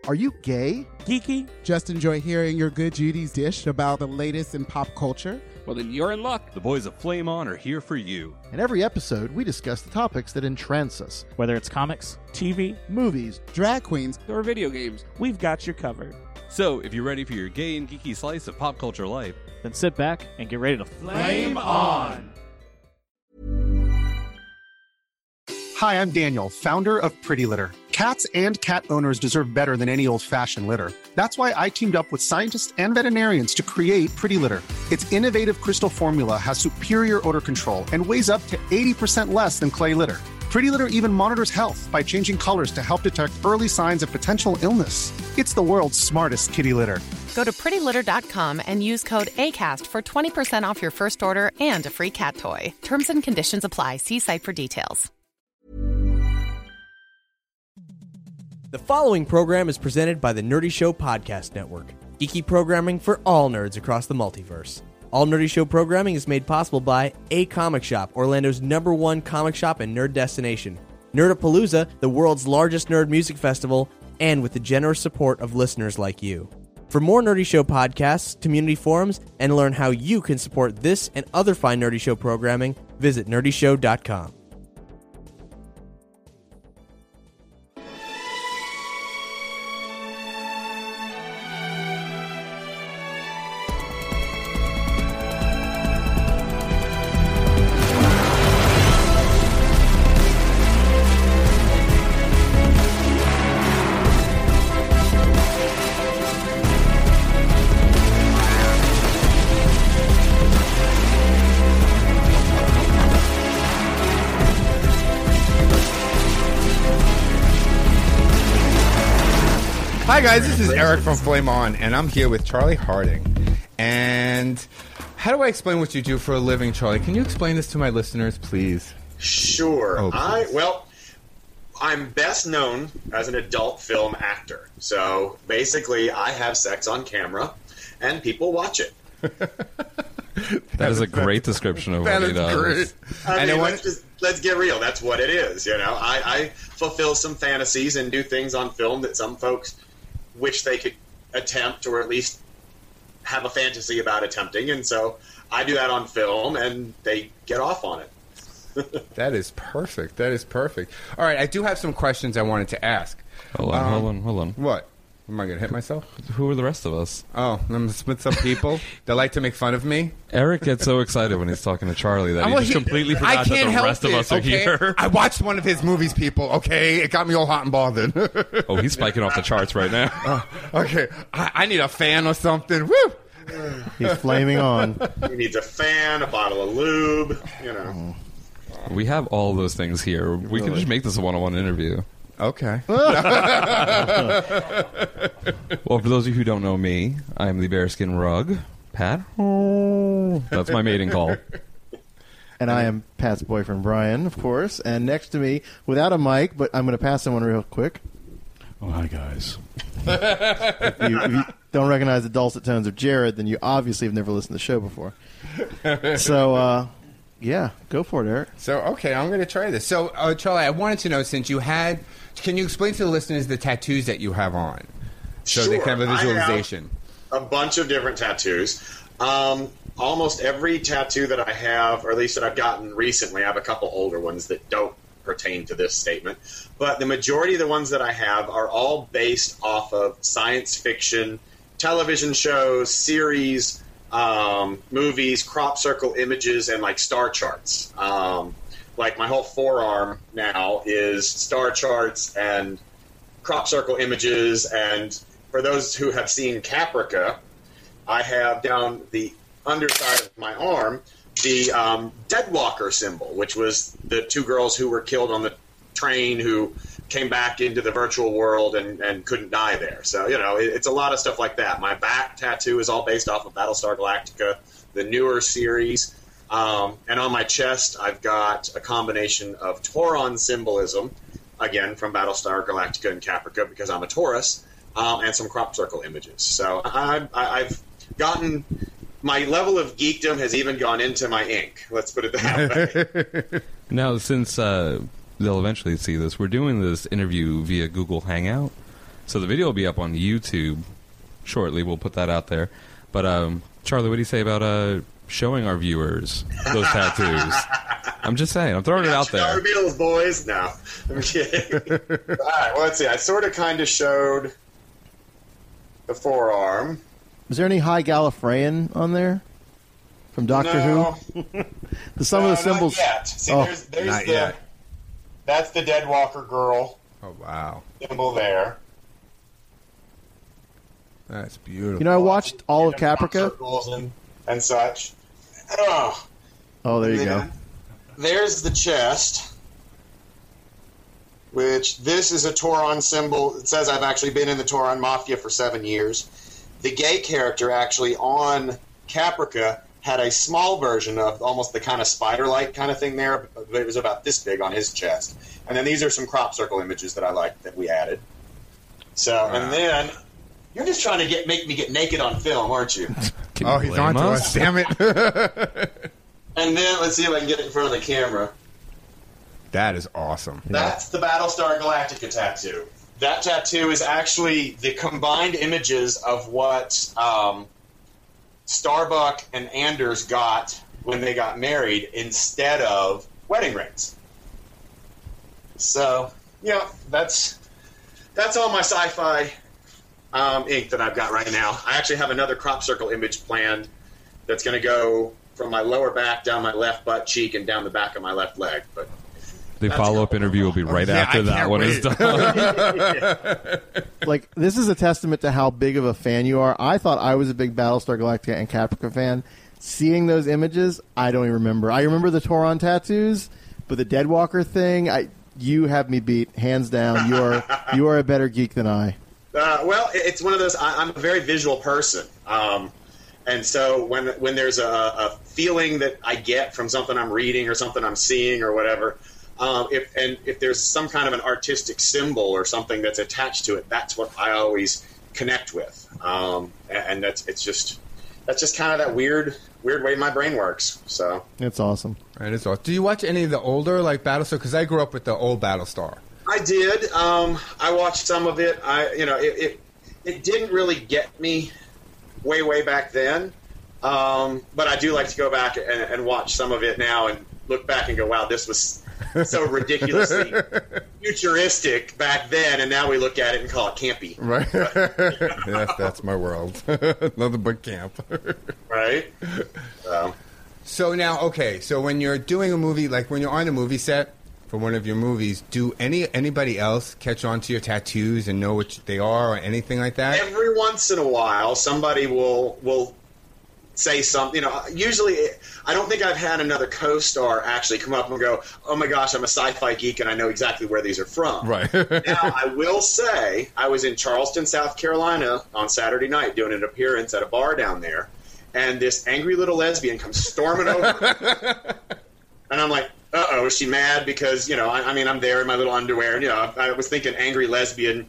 Are you gay? Geeky? Just enjoy hearing your good Judy's dish about the latest in pop culture? Well, then you're in luck. The boys of Flame On are here for you. In every episode, we discuss the topics that entrance us. Whether it's comics, TV, movies, drag queens, or video games, we've got you covered. So, if you're ready for your gay and geeky slice of pop culture life, then sit back and get ready to Flame On! Hi, I'm Daniel, founder of Pretty Litter. Cats and cat owners deserve better than any old-fashioned litter. That's why I teamed up with scientists and veterinarians to create Pretty Litter. Its innovative crystal formula has superior odor control and weighs up to 80% less than clay litter. Pretty Litter even monitors health by changing colors to help detect early signs of potential illness. It's the world's smartest kitty litter. Go to prettylitter.com and use code ACAST for 20% off your first order and a free cat toy. Terms and conditions apply. See site for details. The following program is presented by the Nerdy Show Podcast Network, geeky programming for all nerds across the multiverse. All Nerdy Show programming is made possible by A Comic Shop, Orlando's #1 comic shop and nerd destination, Nerdapalooza, the world's largest nerd music festival, and with the generous support of listeners like you. For more Nerdy Show podcasts, community forums, and to learn how you can support this and other fine Nerdy Show programming, visit nerdyshow.com. Hi guys, this is Eric from Flame On, and I'm here with Charlie Harding. And how do I explain what you do for a living, Charlie? Can you explain this to my listeners, please? Sure. Oh, please. I'm best known as an adult film actor. So basically, I have sex on camera, and people watch it. That is a great description of what he does. I mean, let's get real. That's what it is. You know, I fulfill some fantasies and do things on film that some folks wish they could attempt, or at least have a fantasy about attempting. And so I do that on film, and they get off on it. That is perfect. That is perfect. All right, I do have some questions I wanted to ask. Hold on. What? Am I going to hit myself? Who are the rest of us? Oh, I'm with some people that like to make fun of me. Eric gets so excited when he's talking to Charlie that he just completely forgot that the rest of us are here. I watched one of his movies, people, okay? It got me all hot and bothered. Oh, he's spiking off the charts right now. Okay, I need a fan or something. Woo! He's flaming on. He needs a fan, a bottle of lube, you know. We have all those things here. We can just make this a one-on-one interview. Okay. Well, for those of you who don't know me, I'm the Bearskin Rug. Pat? That's my mating call. And I am Pat's boyfriend, Brian, of course. And next to me, without a mic, but I'm going to pass someone real quick. Oh, hi, guys. If you don't recognize the dulcet tones of Jared, then you obviously have never listened to the show before. So, yeah, go for it, Eric. So, okay, I'm going to try this. So, Charlie, I wanted to know, since you had... Can you explain to the listeners the tattoos that you have on? So they can have a visualization. I have a bunch of different tattoos. Almost every tattoo that I have, or at least that I've gotten recently, I have a couple older ones that don't pertain to this statement. But the majority of the ones that I have are all based off of science fiction, television shows, series, movies, crop circle images, and like star charts. Like my whole forearm now is star charts and crop circle images. And for those who have seen Caprica, I have down the underside of my arm the Deadwalker symbol, which was the two girls who were killed on the train who came back into the virtual world and couldn't die there. So, you know, it's a lot of stuff like that. My back tattoo is all based off of Battlestar Galactica, the newer series. And on my chest, I've got a combination of Tauron symbolism, again, from Battlestar Galactica and Caprica, because I'm a Taurus, and some crop circle images. So I've gotten... My level of geekdom has even gone into my ink. Let's put it that way. Now, since they'll eventually see this, we're doing this interview via Google Hangout. So the video will be up on YouTube shortly. We'll put that out there. But Charlie, what do you say about showing our viewers those tattoos? I'm just saying. I'm throwing it out there. Bills, boys. No, I'm kidding. All right. Well, let's see. I sort of kind of showed the forearm. Is there any High Gallifreyan on there from Doctor Who? Some of the symbols. Not yet. See, there's not the. yet. That's the Deadwalker girl. Oh wow. Symbol there. That's beautiful. You know, I watched all of Caprica. Circles and such. Oh, there you go. There's the chest, which this is a Tauron symbol. It says I've actually been in the Tauron Mafia for 7 years. The gay character actually on Caprica had a small version of almost the kind of spider-like kind of thing there. But it was about this big on his chest. And then these are some crop circle images that I like that we added. So, and then you're just trying to make me get naked on film, aren't you? He's on to us. Damn it. And then let's see if I can get it in front of the camera. That is awesome. That's the Battlestar Galactica tattoo. That tattoo is actually the combined images of what Starbuck and Anders got when they got married instead of wedding rings. So, yeah, that's all my sci-fi ink that I've got right now. I actually have another crop circle image planned that's going to go from my lower back down my left butt cheek and down the back of my left leg. But the follow-up interview will be right after that one is done. Like, this is a testament to how big of a fan you are. I thought I was a big Battlestar Galactica and Caprica fan. Seeing those images, I don't even remember. I remember the Tauron tattoos, but the Deadwalker thing, you have me beat, hands down. You are a better geek than I. Well, it's one of those. I'm a very visual person, and so when there's a feeling that I get from something I'm reading or something I'm seeing or whatever, if there's some kind of an artistic symbol or something that's attached to it, that's what I always connect with, and that's just kind of that weird way my brain works. So it's awesome. Right, it's awesome. Do you watch any of the older like Battlestar? Because I grew up with the old Battlestar. I did. I watched some of it. It didn't really get me way back then. But I do like to go back and watch some of it now and look back and go, wow, this was so ridiculously futuristic back then, and now we look at it and call it campy. Right. That's my world. Nothing but camp. Right. So now, okay, so when you're doing a movie, like when you're on a movie set for one of your movies, do anybody else catch on to your tattoos and know what they are or anything like that? Every once in a while, somebody will say something. Usually, I don't think I've had another co-star actually come up and go, "Oh my gosh, I'm a sci-fi geek and I know exactly where these are from." Right. Now, I will say, I was in Charleston, South Carolina on Saturday night doing an appearance at a bar down there, and this angry little lesbian comes storming over, and I'm like, uh-oh, is she mad because, I'm there in my little underwear, and, I was thinking angry lesbian,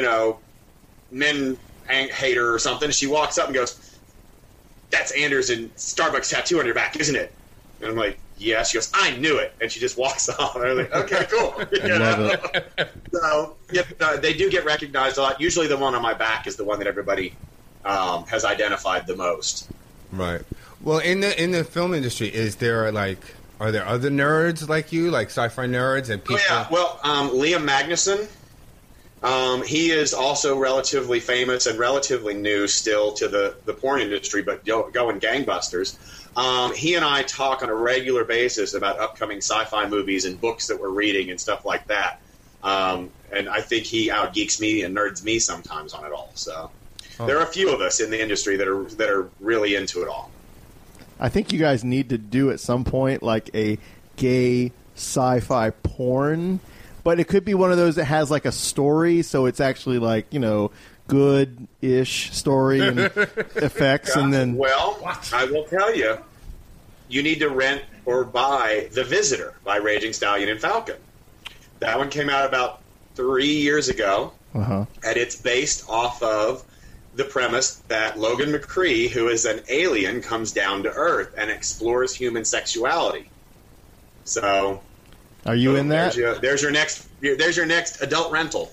men hater or something. She walks up and goes, "That's Anders and Starbucks tattoo on your back, isn't it?" And I'm like, "Yeah." She goes, "I knew it." And she just walks off. And I'm like, okay, cool. Love it. So, they do get recognized a lot. Usually the one on my back is the one that everybody has identified the most. Right. Well, in the film industry, are there other nerds like you, like sci-fi nerds and people? Oh, yeah. Well, Liam Magnuson, he is also relatively famous and relatively new still to the porn industry, but going gangbusters. He and I talk on a regular basis about upcoming sci-fi movies and books that we're reading and stuff like that. And I think he out-geeks me and nerds me sometimes on it all. So there are a few of us in the industry that are really into it all. I think you guys need to do at some point like a gay sci-fi porn, but it could be one of those that has like a story, so it's actually like, good-ish story and effects, and then... Well, I will tell you, you need to rent or buy The Visitor by Raging Stallion and Falcon. That one came out about 3 years ago, and it's based off of the premise that Logan McCree, who is an alien, comes down to Earth and explores human sexuality. So, are you in that? There's your next adult rental.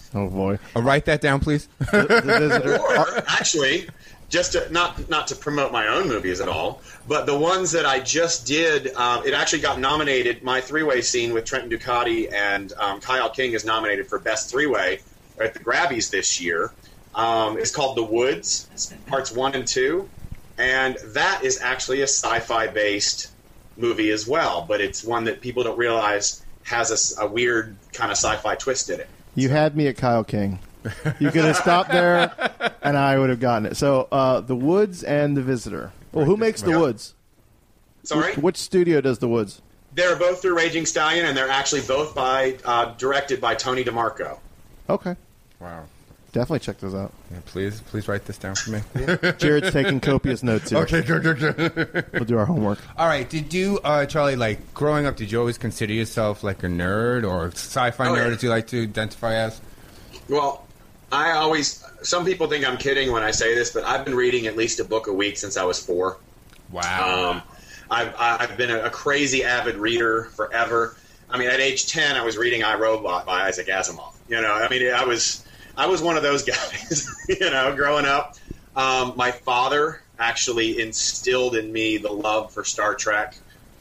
Oh boy! Write that down, please. The Visitor. Or actually, just to, not to promote my own movies at all, but the ones that I just did, it actually got nominated. My three-way scene with Trenton Ducati and Kyle King is nominated for Best Three-Way at the Grabbies this year. It's called The Woods. It's parts 1 and 2, and that is actually a sci-fi based movie as well. But it's one that people don't realize has a weird kind of sci-fi twist in it. You had me at Kyle King. You could have stopped there, and I would have gotten it. So, The Woods and The Visitor. Well, who makes The Woods? Sorry? Which studio does The Woods? They're both through Raging Stallion, and they're actually both directed by Tony DeMarco. Okay. Wow. Definitely check those out. Yeah, please write this down for me. Jared's taking copious notes here. Okay, good. We'll do our homework. All right. Did you, Charlie, like growing up, did you always consider yourself like a nerd or a sci-fi nerd, yeah. as you like to identify as? Well, some people think I'm kidding when I say this, but I've been reading at least a book a week since I was 4. Wow. I've been a crazy avid reader forever. I mean, at age 10, I was reading I, Robot by Isaac Asimov. You know, I mean, I was one of those guys, you know, growing up. My father actually instilled in me the love for Star Trek.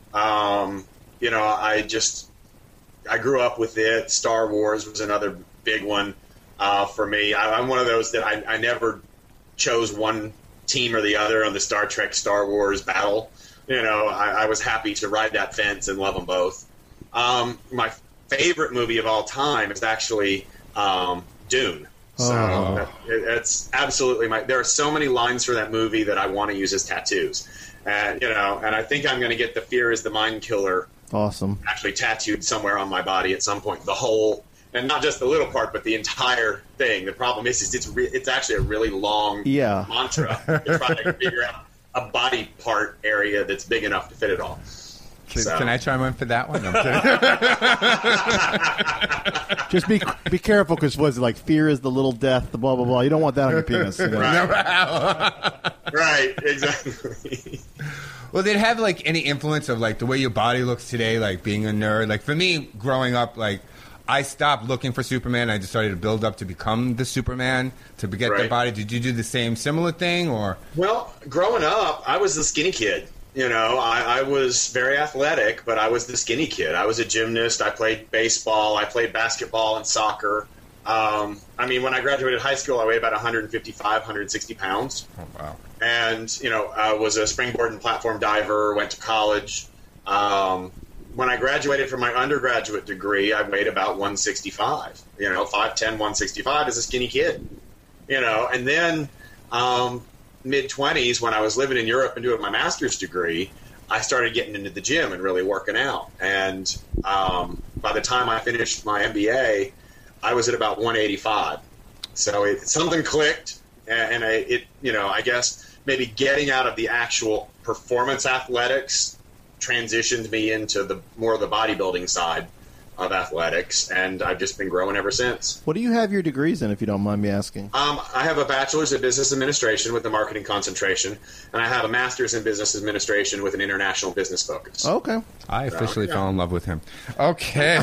You know, I grew up with it. Star Wars was another big one for me. I'm one of those that I never chose one team or the other on the Star Trek Star Wars battle. You know, I was happy to ride that fence and love them both. My favorite movie of all time is actually Dune. So it's absolutely there are so many lines for that movie that I want to use as tattoos. And, you know, and I think I'm going to get the Fear is the Mind Killer actually tattooed somewhere on my body at some point. The whole, and not just the little part, but the entire thing. The problem is it's actually a really long mantra to try to figure out a body part area that's big enough to fit it all. Can I chime in for that one? Just be careful, because was it like fear is the little death, the blah blah blah. You don't want that on your penis. You know? Right, exactly. Well, did it have like any influence of like the way your body looks today, like being a nerd? Like for me, growing up, like I stopped looking for Superman. I just started to build up to become the Superman to get the body. Did you do the similar thing, or? Well, growing up, I was the skinny kid. You know, I was very athletic, but I was the skinny kid. I was a gymnast. I played baseball. I played basketball and soccer. I mean, when I graduated high school, I weighed about 155, 160 pounds. Oh, wow. And, you know, I was a springboard and platform diver, went to college. When I graduated from my undergraduate degree, I weighed about 165. You know, 5'10", 165 as a skinny kid. You know, and then mid-20s, when I was living in Europe and doing my master's degree, I started getting into the gym and really working out. And by the time I finished my MBA, I was at about 185. So something clicked, and I guess maybe getting out of the actual performance athletics transitioned me into more of the bodybuilding side of athletics, and I've just been growing ever since. What do you have your degrees in, if you don't mind me asking? I have a bachelor's in business administration with a marketing concentration, and I have a master's in business administration with an international business focus. Okay. I officially fell in love with him. Okay.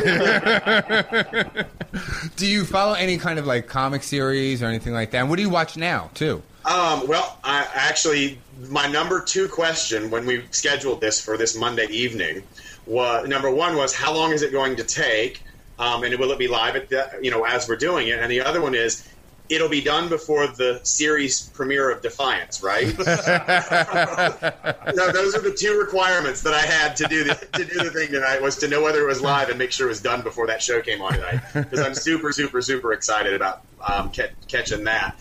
Do you follow any kind of like comic series or anything like that? And what do you watch now, too? Well, my number 2 question when we scheduled this for this Monday evening was, number 1 was, how long is it going to take? And will it be live as we're doing it? And the other one is, it'll be done before the series premiere of Defiance, right? So those are the 2 requirements that I had to do the thing tonight, was to know whether it was live and make sure it was done before that show came on tonight. Because I'm super, super, super excited about catching that.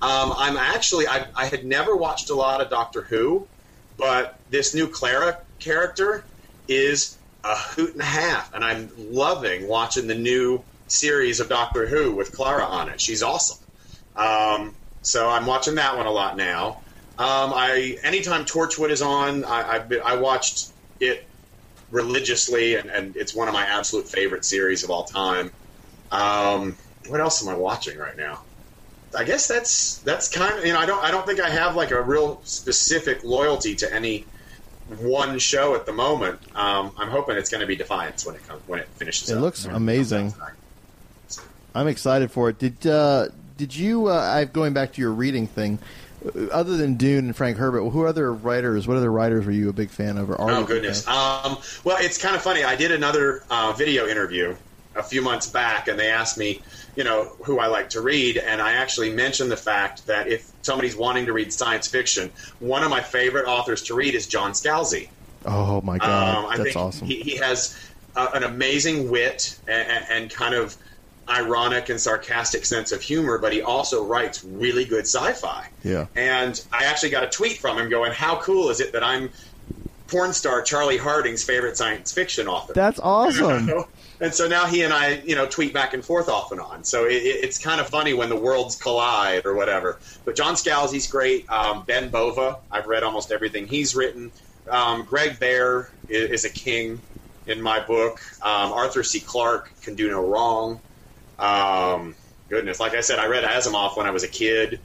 I had never watched a lot of Doctor Who, but this new Clara character is a hoot and a half, and I'm loving watching the new series of Doctor Who with Clara on it. She's awesome. So I'm watching that one a lot now. Anytime Torchwood is on, I watched it religiously, and it's one of my absolute favorite series of all time. What else am I watching right now? I guess that's kind of, I don't think I have like a real specific loyalty to any one show at the moment. I'm hoping it's going to be Defiance when it finishes. It looks amazing. I'm excited for it. Did you? Going back to your reading thing. Other than Dune and Frank Herbert, what other writers were you a big fan of? Oh, goodness. Well, it's kind of funny. I did another video interview a few months back, and they asked me, who I like to read, and I actually mentioned the fact that if somebody's wanting to read science fiction, one of my favorite authors to read is John Scalzi. Oh, my God. I That's think awesome. He has an amazing wit and kind of ironic and sarcastic sense of humor, but he also writes really good sci-fi. Yeah. And I actually got a tweet from him going, how cool is it that I'm porn star Charlie Harding's favorite science fiction author? That's awesome. And so now he and I, tweet back and forth off and on. So it's kind of funny when the worlds collide or whatever. But John Scalzi's great. Ben Bova, I've read almost everything he's written. Greg Bear is a king in my book. Arthur C. Clarke can do no wrong. Goodness, like I said, I read Asimov when I was a kid.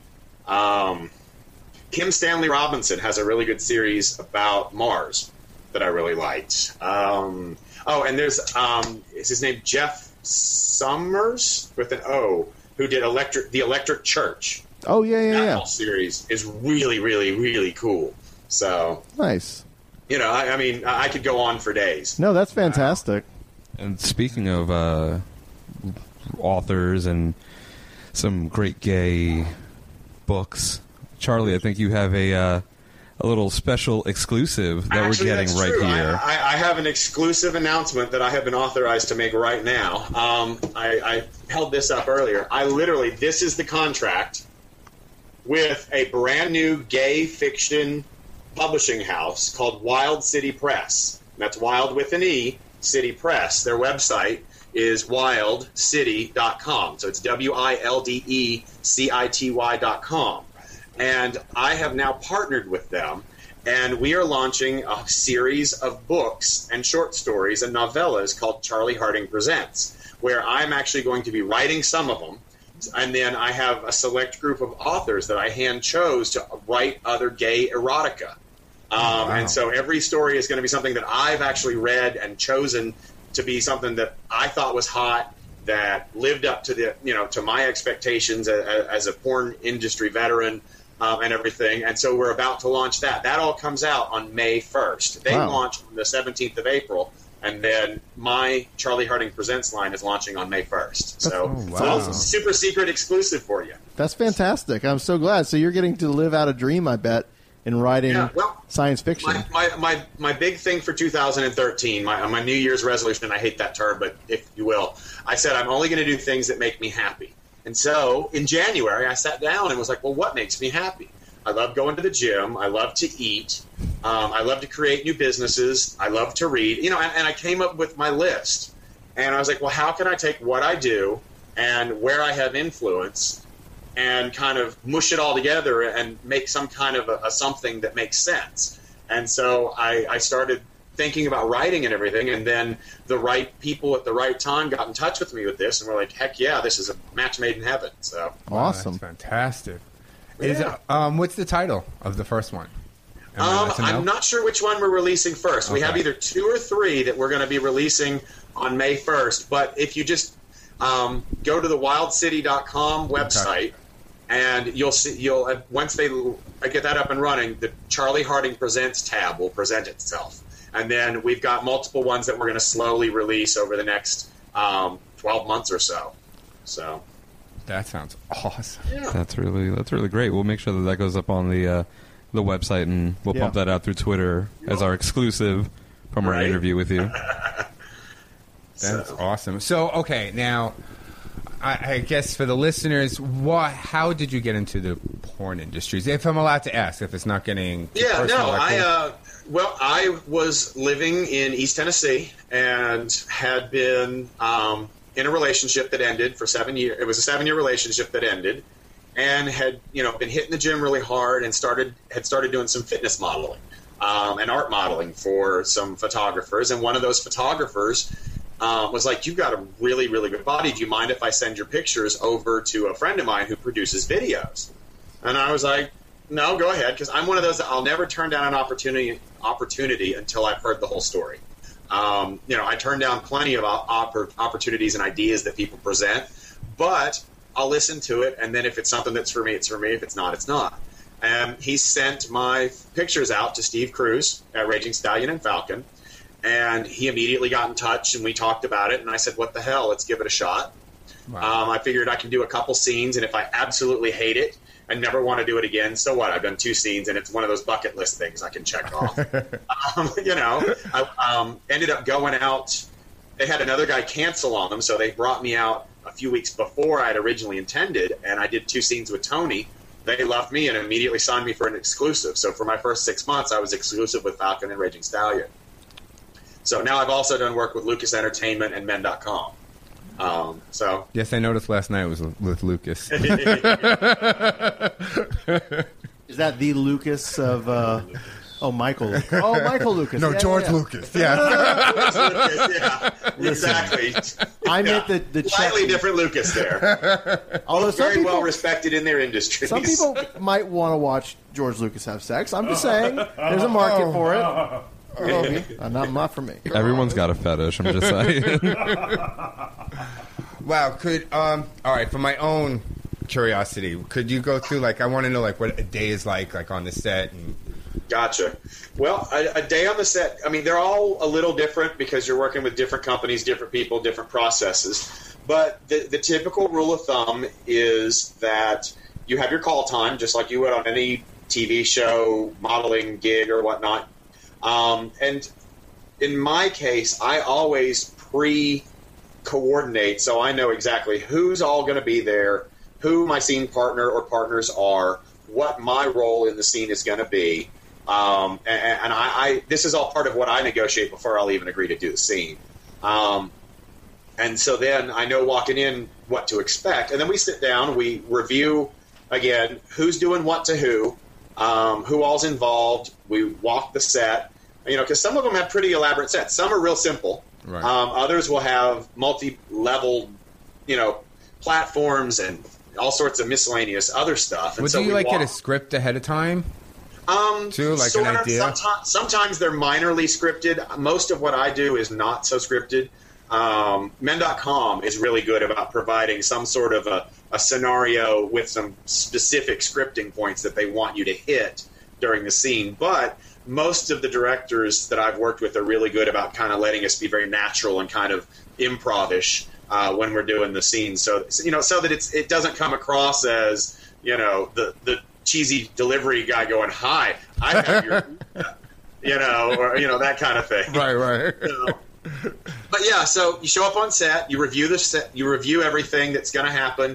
Kim Stanley Robinson has a really good series about Mars that I really liked. And there's is his name Jeff Summers with an O, who did The Electric Church. Oh yeah. That whole series is really, really, really cool. So nice. I could go on for days. No, that's fantastic. And speaking of authors and some great gay books, Charlie, I think you have a little special exclusive that we're getting that's right true. here. I have an exclusive announcement that I have been authorized to make right now. I held this up earlier. This is the contract with a brand new gay fiction publishing house called Wild City Press. That's Wild with an E, City Press. Their website is wildcity.com. So it's WILDECITY.com. And I have now partnered with them, and we are launching a series of books and short stories and novellas called Charlie Harding Presents, where I'm actually going to be writing some of them. And then I have a select group of authors that I hand chose to write other gay erotica. And so every story is going to be something that I've actually read and chosen to be something that I thought was hot, that lived up to to my expectations as a porn industry veteran and everything. And so we're about to launch that. That all comes out on May 1st. They launch on the 17th of April. And then my Charlie Harding Presents line is launching on May 1st. So it's a super secret exclusive for you. That's fantastic. I'm so glad. So you're getting to live out a dream, I bet, in writing science fiction. My big thing for 2013, my New Year's resolution, and I hate that term, but if you will, I said I'm only going to do things that make me happy. And so in January, I sat down and was like, well, what makes me happy? I love going to the gym. I love to eat. I love to create new businesses. I love to read. And I came up with my list. And I was like, well, how can I take what I do and where I have influence and kind of mush it all together and make some kind of a something that makes sense? And so I started thinking about writing and everything, and then the right people at the right time got in touch with me with this, and we're like, heck yeah, this is a match made in heaven. So awesome. That's fantastic. Yeah. What's the title of the first one? I'm not sure which one we're releasing first. We have either 2 or 3 that we're going to be releasing on May 1st. But if you just go to the wildcity.com website, and you'll see, once they get that up and running, the Charlie Harding Presents tab will present itself. And then we've got multiple ones that we're going to slowly release over the next 12 months or so. So that sounds awesome. Yeah. That's really great. We'll make sure that goes up on the website, and we'll pump that out through Twitter as our exclusive from our interview with you. That's awesome. So, okay, now, I guess for the listeners, how did you get into the porn industries? If I'm allowed to ask, if it's not getting personal. I was living in East Tennessee and had been in a relationship that ended for 7 years. It was a 7-year relationship that ended, and had been hitting the gym really hard and had started doing some fitness modeling and art modeling for some photographers. And one of those photographers was like, "You've got a really, really good body. Do you mind if I send your pictures over to a friend of mine who produces videos?" And I was like, "No, go ahead," because I'm one of those that I'll never turn down an opportunity until I've heard the whole story. I turn down plenty of opportunities and ideas that people present, but I'll listen to it, and then if it's something that's for me, it's for me. If it's not, it's not. He sent my pictures out to Steve Cruz at Raging Stallion and Falcon, and he immediately got in touch, and we talked about it, and I said, what the hell, let's give it a shot. Wow. I figured I can do a couple scenes, and if I absolutely hate it, I never want to do it again. So what? I've done 2 scenes, and it's one of those bucket list things I can check off. I ended up going out. They had another guy cancel on them, so they brought me out a few weeks before I had originally intended, and I did 2 scenes with Tony. They loved me and immediately signed me for an exclusive. So for my first 6 months, I was exclusive with Falcon and Raging Stallion. So now I've also done work with Lucas Entertainment and Men.com. Yes, I noticed last night it was with Lucas. Is that the Lucas of? Michael. Oh, Michael Lucas. No, Yeah, George yeah. Lucas. Yeah. George Lucas, yeah, exactly. I meant the slightly different Lucas there. Although some very people, well respected in their industry. some people might want to watch George Lucas have sex. I'm just saying, there's a market for it. Maybe. Not for me. Everyone's got a fetish. I'm just saying. Wow. All right, for my own curiosity, could you go through, I want to know, what a day is like on the set? And Gotcha. Well, a day on the set, they're all a little different because you're working with different companies, different people, different processes. But the typical rule of thumb is that you have your call time, just like you would on any TV show, modeling gig, or whatnot. And in my case, I always pre-coordinate so I know exactly who's all going to be there, who my scene partner or partners are, what my role in the scene is going to be. And I this is all part of what I negotiate before I'll even agree to do the scene. And so then I know walking in what to expect. And then we sit down, we review, again, who's doing what to who all's involved. We walk the set, because some of them have pretty elaborate sets. Some are real simple. Right. Others will have multi-level, platforms and all sorts of miscellaneous other stuff. And would you get a script ahead of time? Too, sort an of. idea? Sometimes they're minorly scripted. Most of what I do is not so scripted. Men.com is really good about providing some sort of a scenario with some specific scripting points that they want you to hit during the scene. But most of the directors that I've worked with are really good about kind of letting us be very natural and kind of improv-ish when we're doing the scene. So that it doesn't come across as, the cheesy delivery guy going, "Hi, I have your," or that kind of thing. Right. But yeah, so you show up on set, you review the set, you review everything that's going to happen,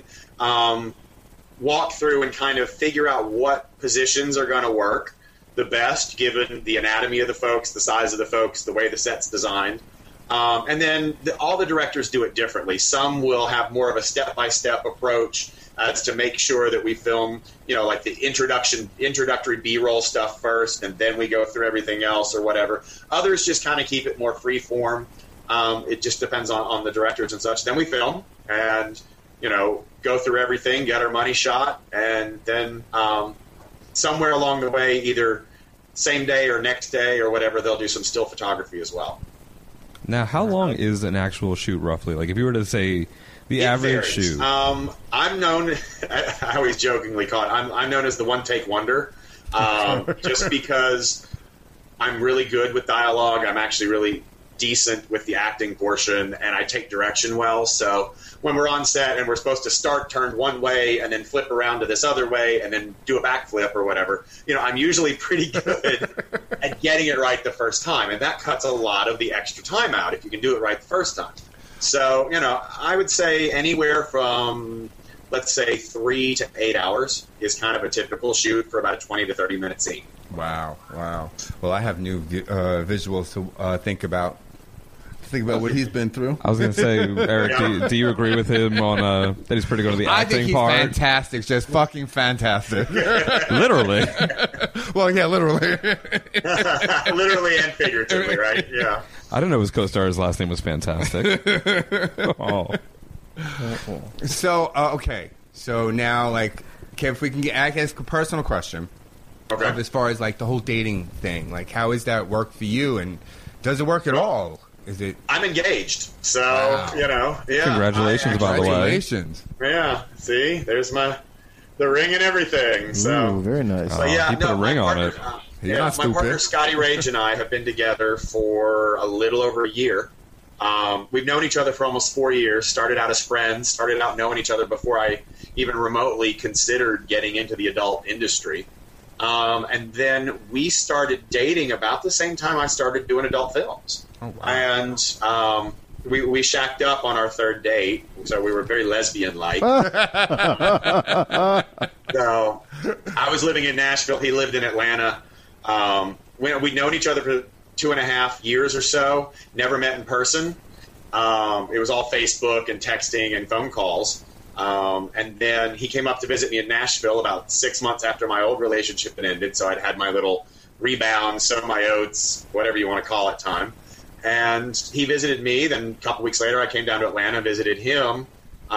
walk through and kind of figure out what positions are going to work the best given the anatomy of the folks, the size of the folks, the way the set's designed. And then all the directors do it differently. Some will have more of a step-by-step approach as to make sure that we film, the introductory B-roll stuff first, and then we go through everything else or whatever. Others just kind of keep it more free-form. It just depends on the directors and such. Then we film and, go through everything, get our money shot, and then somewhere along the way, either same day or next day or whatever, they'll do some still photography as well. Now, how long is an actual shoot roughly? If you were to say the average shoot. I'm known, I always jokingly call it, I'm known as the one-take wonder, just because I'm really good with dialogue. I'm actually really decent with the acting portion, and I take direction well. So when we're on set and we're supposed to start turned one way and then flip around to this other way and then do a backflip or whatever, I'm usually pretty good at getting it right the first time, and that cuts a lot of the extra time out if you can do it right the first time. So, I would say anywhere from, let's say, 3 to 8 hours is kind of a typical shoot for about a 20 to 30-minute scene. Wow. Well, I have new visuals to think about what he's been through. I was going to say, Eric, do you agree with him on that he's pretty good at the acting part? I think he's fantastic, just fucking fantastic. Literally. Well, yeah, literally. Literally and figuratively, right? Yeah. I didn't know his co-star's last name was Fantastic. Oh. So, okay. So now, if we can ask a personal question. Okay. As far as, the whole dating thing. How does that work for you? And does it work at all? Is it? I'm engaged, so Wow. yeah. Congratulations, by the way. Congratulations. Yeah, see, there's the ring and everything. So Ooh, very nice. But yeah, he put a ring on it. You're not my stupid. partner Scotty Rage and I have been together for a little over a year. We've known each other for almost 4 years. Started out as friends. Started out knowing each other before I even remotely considered getting into the adult industry. And then we started dating about the same time I started doing adult films. Oh, wow. And we shacked up on our third date, so we were very lesbian-like. So I was living in Nashville. He lived in Atlanta. We'd known each other for 2.5 years or so. Never met in person. It was all Facebook and texting and phone calls. And then he came up to visit me in Nashville about 6 months after my old relationship had ended. So I'd had my little rebound, sow my oats, whatever you want to call it, time. And he visited me. Then a couple weeks later, I came down to Atlanta, visited him.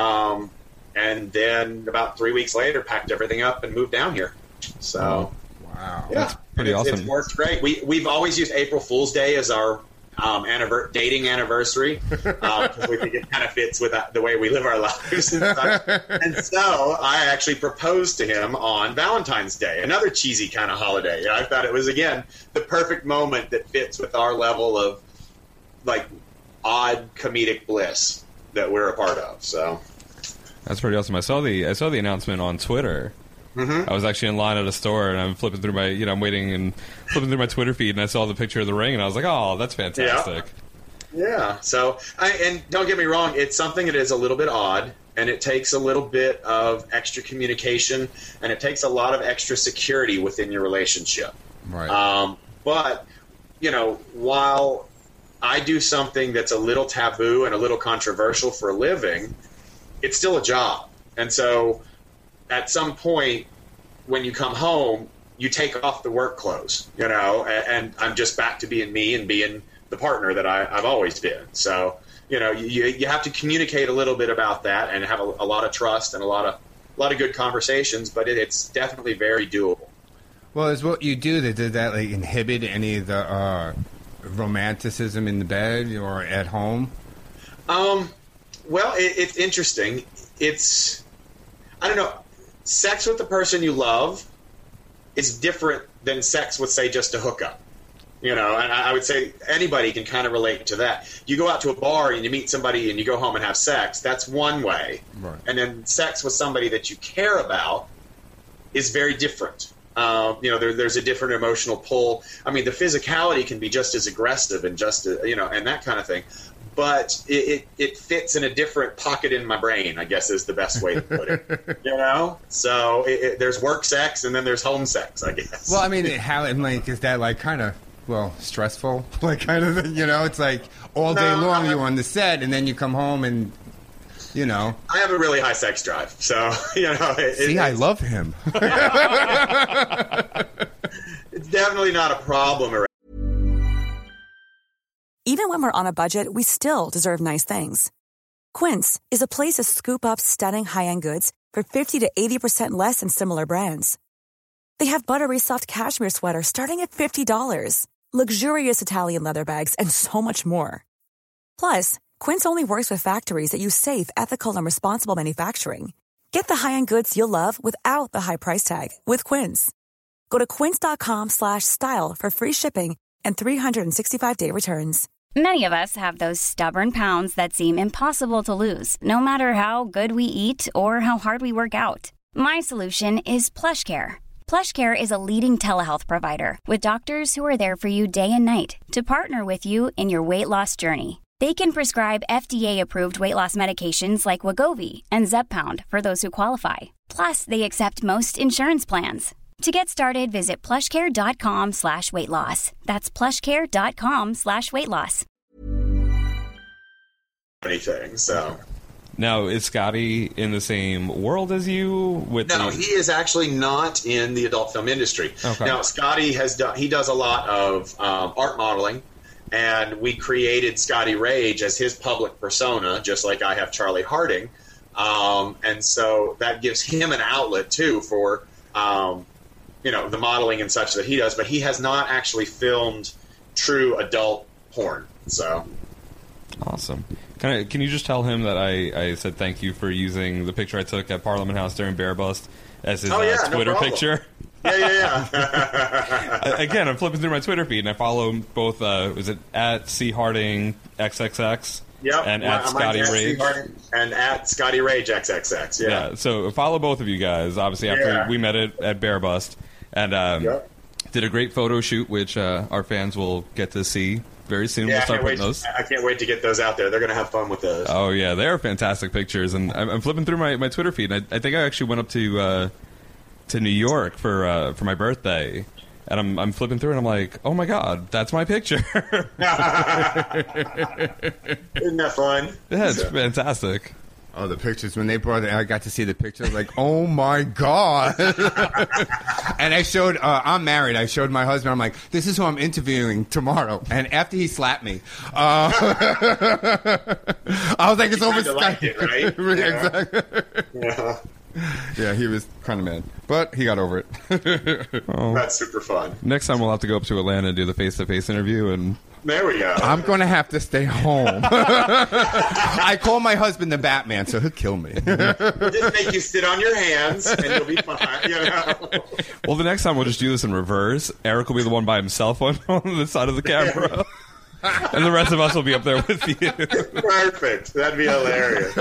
And then about 3 weeks later, packed everything up and moved down here. So, wow. Yeah, That's pretty awesome. It's worked great. We've always used April Fool's Day as our dating anniversary because we think it kind of fits with the way we live our lives. And so I actually proposed to him on Valentine's Day, another cheesy kind of holiday. I thought it was, again, the perfect moment that fits with our level of like odd comedic bliss that we're a part of. So That's pretty awesome. I saw the announcement on Twitter. Mm-hmm. I was actually in line at a store, and I'm flipping through I'm waiting and flipping through my Twitter feed, and I saw the picture of the ring, and I was like, oh, that's fantastic. Yeah. So, and don't get me wrong, it's something that is a little bit odd, and it takes a little bit of extra communication, and it takes a lot of extra security within your relationship. Right. But, while I do something that's a little taboo and a little controversial for a living, it's still a job. And so at some point when you come home, you take off the work clothes, and I'm just back to being me and being the partner that I've always been. So, you have to communicate a little bit about that and have a lot of trust and a lot of good conversations, but it's definitely very doable. Well, is what you do does that like inhibit any of the romanticism in the bed or at home? Well, it's interesting. I don't know. Sex with the person you love is different than sex with, say, just a hookup. And I would say anybody can kind of relate to that. You go out to a bar and you meet somebody and you go home and have sex. That's one way. Right. And then sex with somebody that you care about is very different. There's a different emotional pull. I mean, the physicality can be just as aggressive and and that kind of thing. But it fits in a different pocket in my brain, I guess is the best way to put it. So there's work sex and then there's home sex, I guess. Well, I mean, is that like kind of stressful, like kind of it's like all day long you're on the set and then you come home and I have a really high sex drive, so I love him. It's definitely not a problem around. Even when we're on a budget, we still deserve nice things. Quince is a place to scoop up stunning high-end goods for 50 to 80% less than similar brands. They have buttery soft cashmere sweaters starting at $50, luxurious Italian leather bags, and so much more. Plus, Quince only works with factories that use safe, ethical, and responsible manufacturing. Get the high-end goods you'll love without the high price tag with Quince. Go to quince.com/style for free shipping and 365-day returns. Many of us have those stubborn pounds that seem impossible to lose, no matter how good we eat or how hard we work out. My solution is PlushCare. PlushCare is a leading telehealth provider with doctors who are there for you day and night to partner with you in your weight loss journey. They can prescribe FDA-approved weight loss medications like Wegovy and Zepbound for those who qualify. Plus, they accept most insurance plans. To get started, visit plushcare.com/weightloss. That's plushcare.com/weightloss. Anything, so. Now, is Scotty in the same world as you? No, he is actually not in the adult film industry. Okay. Now, Scotty does a lot of art modeling, and we created Scotty Rage as his public persona, just like I have Charlie Harding. And so that gives him an outlet, too, for the modeling and such that he does, but he has not actually filmed true adult porn. So, Awesome. Can you just tell him that I said thank you for using the picture I took at Parliament House during Bear Bust as his Twitter picture? Yeah. Again, I'm flipping through my Twitter feed, and I follow both, was it at C. Harding XXX? Yep. And at Scotty Rage. And at Scotty Rage XXX, Yeah, so follow both of you guys, obviously, after we met at Bear Bust. And did a great photo shoot, which our fans will get to see very soon. We'll start putting those. I can't wait to get those out there. They're going to have fun with those. Oh, yeah, they are fantastic pictures. And I'm flipping through my Twitter feed, and I think I actually went up to New York for my birthday. And I'm flipping through, and I'm like, oh, my God, that's my picture. Isn't that fun? Yeah, it's fantastic. Oh, the pictures. When they brought it, I got to see the picture. Like, oh, my God. And I showed, I'm married. I showed my husband. I'm like, this is who I'm interviewing tomorrow. And after he slapped me, I was like, it's over Skype. It, right? Exactly. Yeah, he was kind of mad. But he got over it. That's super fun. Next time we'll have to go up to Atlanta and do the face-to-face interview. And there we go. I'm going to have to stay home. I call my husband the Batman, so he'll kill me. We'll just make you sit on your hands, and you'll be fine. Well, the next time we'll just do this in reverse. Eric will be the one by himself on the side of the camera. And the rest of us will be up there with you. Perfect. That'd be hilarious.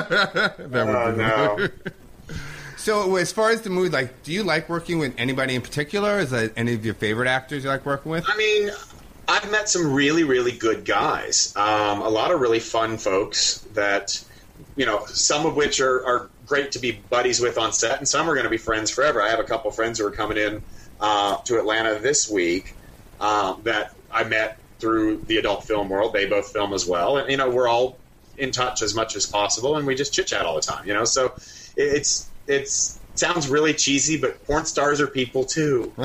No. So as far as the mood, like, do you like working with anybody in particular? Is that any of your favorite actors you like working with? I mean, I've met some really, really good guys. A lot of really fun folks that, some of which are great to be buddies with on set, and some are going to be friends forever. I have a couple friends who are coming in to Atlanta this week that I met through the adult film world. They both film as well. And, we're all in touch as much as possible, and we just chit-chat all the time, So it sounds really cheesy, but porn stars are people too.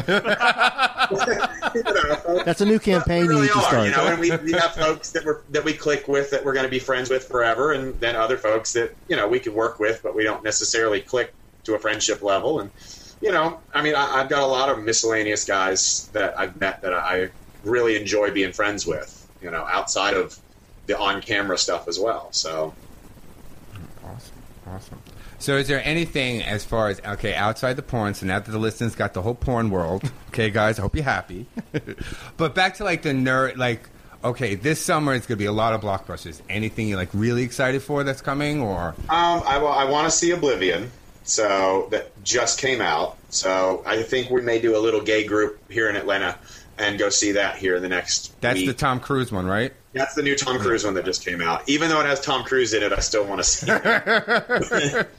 That's a new campaign you need to start. And we have folks that we click with that we're going to be friends with forever, and then other folks that we can work with, but we don't necessarily click to a friendship level. And I've got a lot of miscellaneous guys that I've met that I really enjoy being friends with. Outside of the on-camera stuff as well. So awesome. So is there anything as far as, outside the porn, so now that the listeners got the whole porn world, okay, guys, I hope you're happy. But back to, the nerd, this summer it's going to be a lot of blockbusters. Anything you're, really excited for that's coming, or? I want to see Oblivion, so that just came out. So I think we may do a little gay group here in Atlanta and go see that here in the next That's week. the Tom Cruise one, right? That's the new Tom Cruise one that just came out. Even though it has Tom Cruise in it, I still want to see it.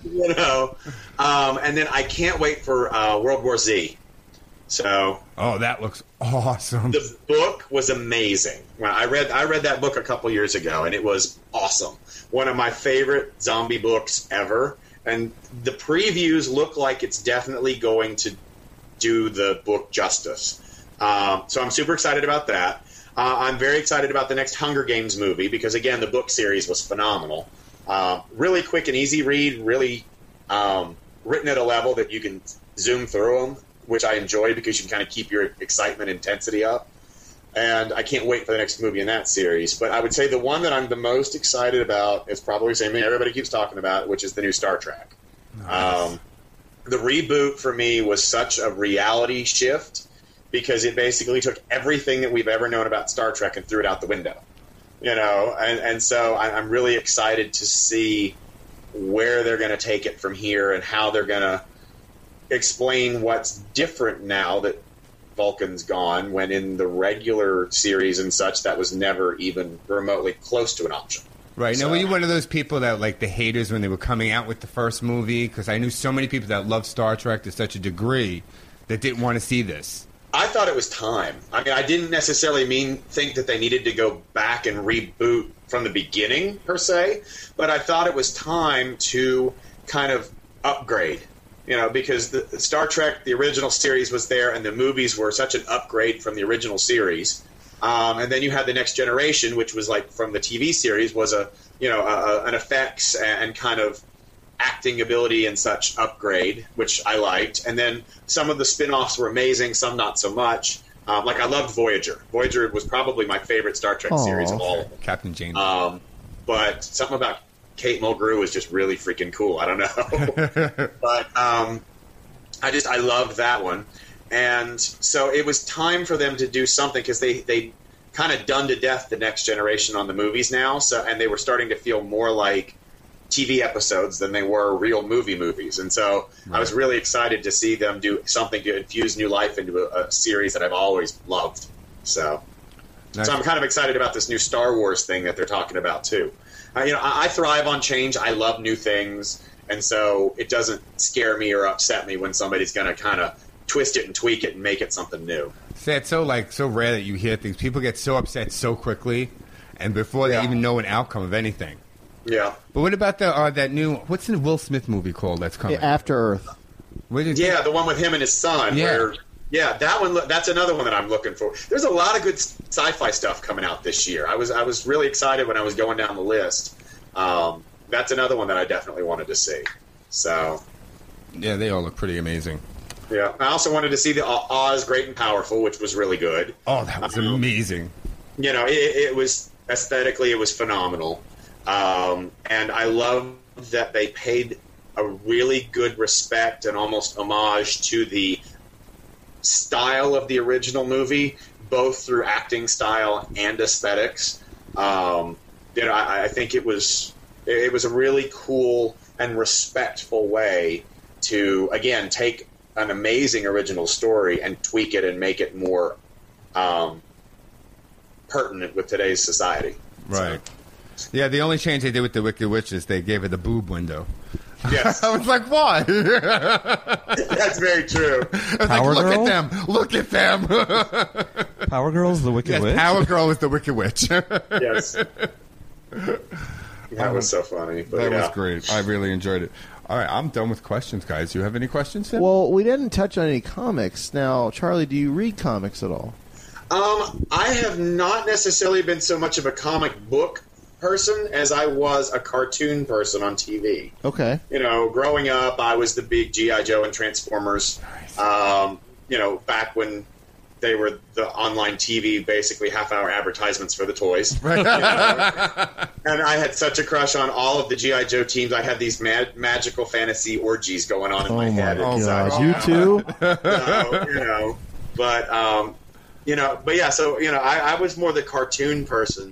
And then I can't wait for World War Z. So, that looks awesome. The book was amazing. When I read that book a couple years ago, and it was awesome. One of my favorite zombie books ever. And the previews look like it's definitely going to do the book justice. So I'm super excited about that. I'm very excited about the next Hunger Games movie because, again, the book series was phenomenal. Really quick and easy read, really written at a level that you can zoom through them, which I enjoy because you can kind of keep your excitement intensity up. And I can't wait for the next movie in that series. But I would say the one that I'm the most excited about is probably the same thing everybody keeps talking about, which is the new Star Trek. Nice. The reboot for me was such a reality shift because it basically took everything that we've ever known about Star Trek and threw it out the window. And so I'm really excited to see where they're going to take it from here and how they're going to explain what's different now that Vulcan's gone, when in the regular series and such, that was never even remotely close to an option. Right. Now, were you one of those people that, the haters when they were coming out with the first movie? Because I knew so many people that loved Star Trek to such a degree that didn't want to see this. I thought it was time. I mean, I didn't necessarily think that they needed to go back and reboot from the beginning, per se, but I thought it was time to kind of upgrade, because the Star Trek, the original series was there, and the movies were such an upgrade from the original series. And then you had the Next Generation, which was from the TV series, was an effects and kind of acting ability and such upgrade, which I liked. And then some of the spin-offs were amazing, some not so much. I loved Voyager. Voyager was probably my favorite Star Trek series of all of them. Captain Janeway. but something about Kate Mulgrew was just really freaking cool. I don't know. But I loved that one. And so it was time for them to do something because they kind of done to death the Next Generation on the movies now. And they were starting to feel more like TV episodes than they were real movies. And so I was really excited to see them do something to infuse new life into a series that I've always loved. So I'm kind of excited about this new Star Wars thing that they're talking about too. I thrive on change. I love new things. And so it doesn't scare me or upset me when somebody's going to kind of twist it and tweak it and make it something new. See, it's so rare that you hear things. People get so upset so quickly, and before they even know an outcome of anything. Yeah. But what about that new? What's the Will Smith movie called that's coming? After Earth. The one with him and his son. Yeah. That one. That's another one that I'm looking for. There's a lot of good sci-fi stuff coming out this year. I was really excited when I was going down the list. That's another one that I definitely wanted to see. So. Yeah, they all look pretty amazing. Yeah, I also wanted to see the Oz Great and Powerful, which was really good. Oh, that was amazing. It was aesthetically, it was phenomenal. And I love that they paid a really good respect and almost homage to the style of the original movie, both through acting style and aesthetics. I think it was a really cool and respectful way to, again, take an amazing original story and tweak it and make it more pertinent with today's society. Right. So. Yeah, the only change they did with the Wicked Witch is they gave it the boob window. Yes. I was like, why? That's very true. I was look at them. Power Girl's the Wicked Witch? Power Girl is the Wicked Witch. Yes. That was so funny. But that was great. I really enjoyed it. All right, I'm done with questions, guys. You have any questions, Tim? Well, we didn't touch on any comics. Now, Charlie, do you read comics at all? I have not necessarily been so much of a comic book person as I was a cartoon person on TV. Okay. Growing up, I was the big G.I. Joe and Transformers. Nice. Back when they were the online TV, basically half-hour advertisements for the toys. Right. And I had such a crush on all of the G.I. Joe teams. I had these magical fantasy orgies going on in my head. Oh, my gosh. You too? But yeah, so, I was more the cartoon person,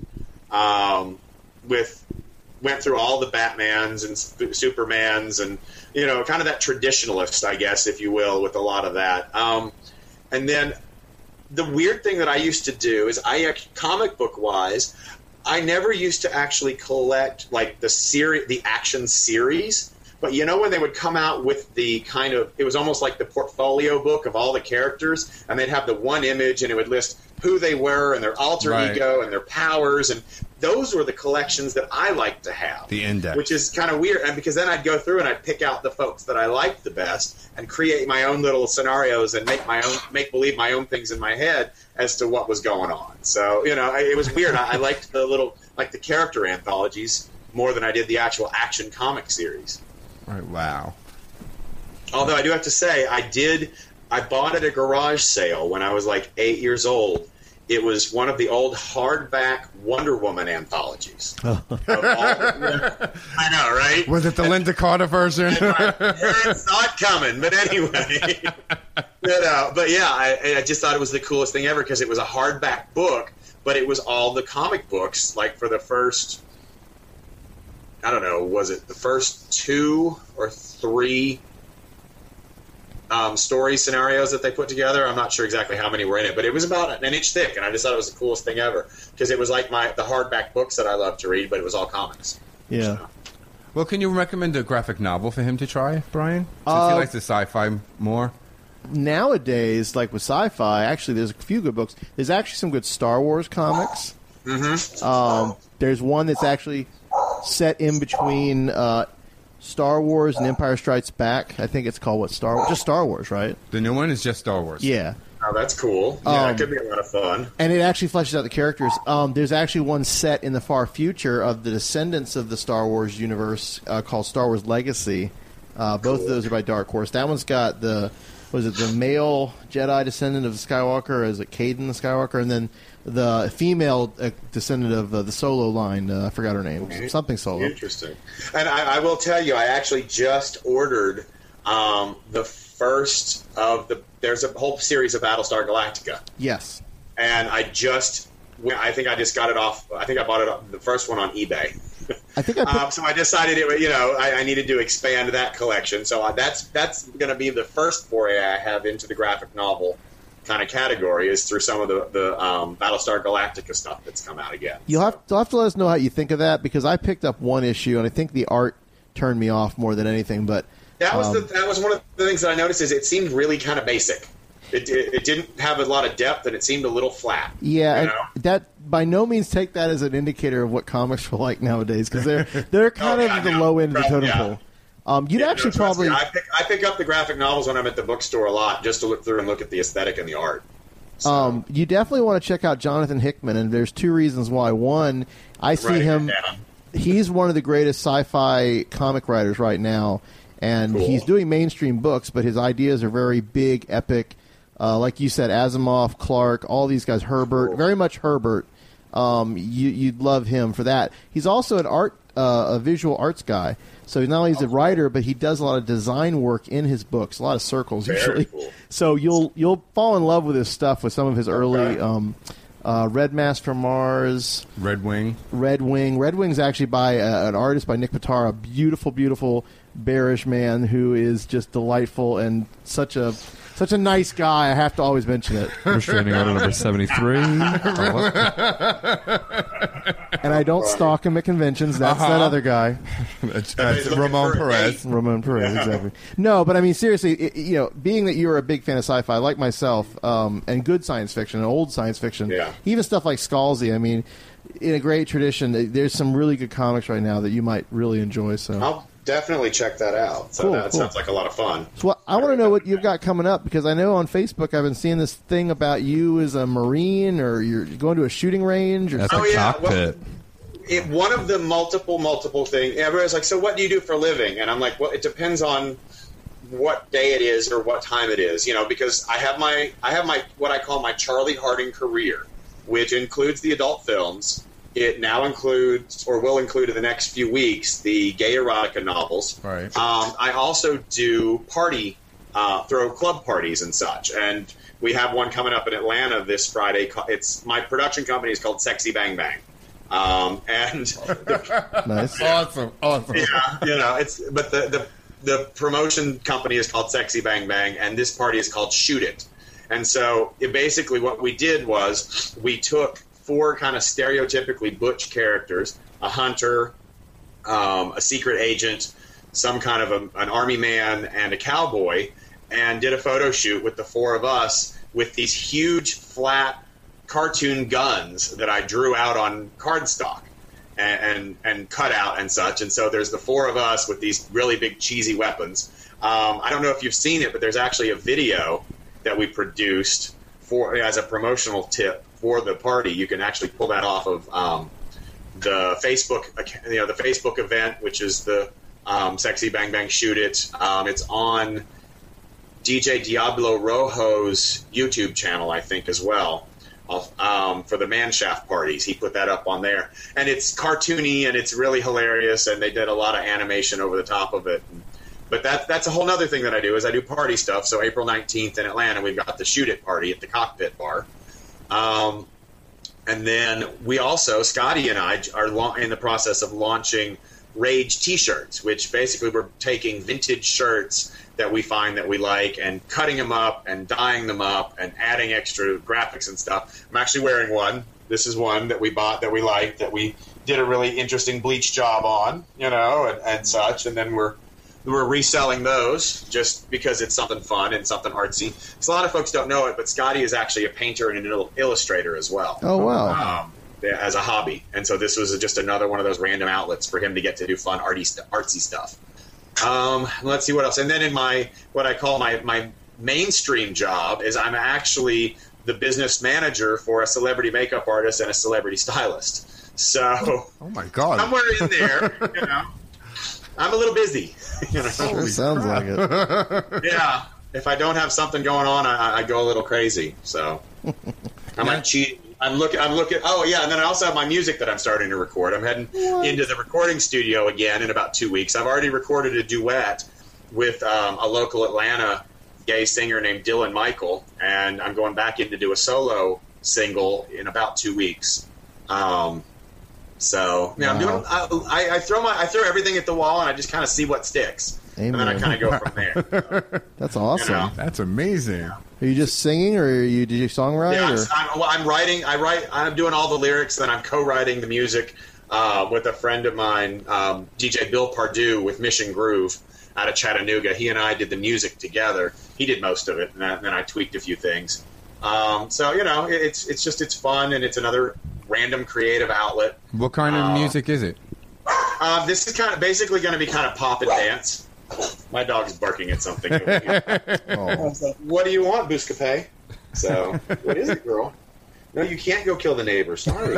went through all the Batmans and Supermans and, kind of that traditionalist, I guess, if you will, with a lot of that. And then the weird thing that I used to do is comic book wise, I never used to actually collect like the action series. But when they would come out with the kind of, it was almost like the portfolio book of all the characters, and they'd have the one image, and it would list who they were and their alter ego and their powers, and those were the collections that I liked to have. The index. Which is kind of weird, and because then I'd go through and I'd pick out the folks that I liked the best and create my own little scenarios and make believe my own things in my head as to what was going on. So, it was weird. I liked the character anthologies more than I did the actual action comic series. Right, wow. Although I do have to say, I bought at a garage sale when I was like 8 years old. It was one of the old hardback Wonder Woman anthologies. I know, right? Was it the Linda Carter version? It's not coming, but anyway. But yeah, I just thought it was the coolest thing ever because it was a hardback book, but it was all the comic books, like for the first... I don't know, was it the first 2 or 3 story scenarios that they put together? I'm not sure exactly how many were in it, but it was about an inch thick, and I just thought it was the coolest thing ever because it was like the hardback books that I love to read, but it was all comics. Yeah. So. Well, can you recommend a graphic novel for him to try, Brian? Since he likes the sci-fi more. Nowadays, like with sci-fi, actually, there's a few good books. There's actually some good Star Wars comics. Mm-hmm. There's one that's actually set in between Star Wars and Empire Strikes Back. I think it's called just Star Wars, right? The new one is just Star Wars. Yeah. Oh, that's cool. Yeah, it could be a lot of fun. And it actually fleshes out the characters. There's actually one set in the far future of the descendants of the Star Wars universe called Star Wars Legacy. Both of those are by Dark Horse. That one's got the was it the male Jedi descendant of the Skywalker, or is it Caden the Skywalker, and then the female descendant of the Solo line. I forgot her name. Something Solo. Interesting. And I will tell you, I actually just ordered the first of the. There's a whole series of Battlestar Galactica. Yes. And I think I just got it off. I think I bought it the first one on eBay. I think so I decided I needed to expand that collection. So that's going to be the first foray I have into the graphic novel kind of category, is through some of the Battlestar Galactica stuff that's come out again. You'll have to let us know how you think of that, because I picked up one issue and I think the art turned me off more than anything. But that was one of the things that I noticed, is it seemed really kind of basic. It didn't have a lot of depth, and it seemed a little flat. Yeah, and that by no means take that as an indicator of what comics are like nowadays, because they're kind of the low end of the totem pole. You'd actually probably. I pick up the graphic novels when I'm at the bookstore a lot, just to look through and look at the aesthetic and the art. So. You definitely want to check out Jonathan Hickman, and there's two reasons why. One, I see him. He's one of the greatest sci-fi comic writers right now, and he's doing mainstream books, but his ideas are very big, epic. Like you said, Asimov, Clark, all these guys, Herbert, very much Herbert. You'd love him for that. He's also a visual arts guy. So not only is a writer, but he does a lot of design work in his books, a lot of circles usually. Cool. So you'll fall in love with his stuff with some of his early Red Mask from Mars, Red Wing. Red Wing's actually by an artist by Nick Pitara, a beautiful, beautiful bearish man who is just delightful and such a nice guy. I have to always mention it. Restraining order number 73. And I don't stalk him at conventions. That's that other guy. That's Ramon Perez. Ramon Perez, exactly. No, but I mean, seriously, being that you're a big fan of sci-fi, like myself, and good science fiction, and old science fiction, even stuff like Scalzi, I mean, in a great tradition, there's some really good comics right now that you might really enjoy. So I'll definitely check that out. So that sounds like a lot of fun. So I want to know what you've got coming up, because I know on Facebook I've been seeing this thing about you as a Marine, or you're going to a shooting range, or something. Cockpit. Well, one of the multiple things. Everybody's like, "So what do you do for a living?" And I'm like, "Well, it depends on what day it is or what time it is, because I have my what I call my Charlie Harding career, which includes the adult films. It now includes, or will include in the next few weeks, the gay erotica novels. Right. I also do throw club parties and such, and we have one coming up in Atlanta this Friday. It's my production company is called Sexy Bang Bang, and nice, awesome. Yeah, but the promotion company is called Sexy Bang Bang, and this party is called Shoot It. And so basically what we did was we took 4 kind of stereotypically butch characters, a hunter, a secret agent, some kind of an army man, and a cowboy, and did a photo shoot with the 4 of us with these huge flat cartoon guns that I drew out on cardstock and cut out and such. And so there's the 4 of us with these really big cheesy weapons. I don't know if you've seen it, but there's actually a video that we produced as a promotional tip for the party. You can actually pull that off of the Facebook, the Facebook event, which is the Sexy Bang Bang Shoot It. It's on DJ Diablo Rojo's YouTube channel, I think, as well, for the Manshaft parties. He put that up on there, and it's cartoony and it's really hilarious. And they did a lot of animation over the top of it. But that's a whole other thing that I do, is I do party stuff. So April 19th in Atlanta, we've got the Shoot It party at the Cockpit Bar. And then we also, Scotty and I, are in the process of launching Rage T-shirts, which basically we're taking vintage shirts that we find that we like and cutting them up and dyeing them up and adding extra graphics and stuff. I'm actually wearing one. This is one that we bought that we liked, that we did a really interesting bleach job on, and such. And then we're reselling those just because it's something fun and something artsy. So a lot of folks don't know it, but Scotty is actually a painter and an illustrator as well. Oh, wow. As a hobby. And so this was just another one of those random outlets for him to get to do fun, artsy stuff. Let's see what else. And then in what I call my mainstream job is I'm actually the business manager for a celebrity makeup artist and a celebrity stylist. So oh my God. Somewhere in there, I'm a little busy. Sure sounds like it. Yeah. if I don't have something going on, I go a little crazy. So I might cheat. I'm looking. Oh yeah, and then I also have my music that I'm starting to record. I'm heading into the recording studio again in about 2 weeks. I've already recorded a duet with a local Atlanta gay singer named Dylan Michael, and I'm going back in to do a solo single in about 2 weeks. So yeah, I'm doing. I throw everything at the wall, and I just kind of see what sticks, and then I kind of go from there. That's awesome. You know? That's amazing. Are you just singing, or did you songwrite? Yes, I'm writing. I'm doing all the lyrics, then I'm co-writing the music with a friend of mine, DJ Bill Pardue with Mission Groove out of Chattanooga. He and I did the music together. He did most of it, and then I tweaked a few things. So it's fun, and it's another random creative outlet. What kind of music is it? This is basically going to be kind of pop and dance. My dog's barking at something over here. I was like, what do you want, Buscapé? So, what is it, girl? No, you can't go kill the neighbor. Sorry.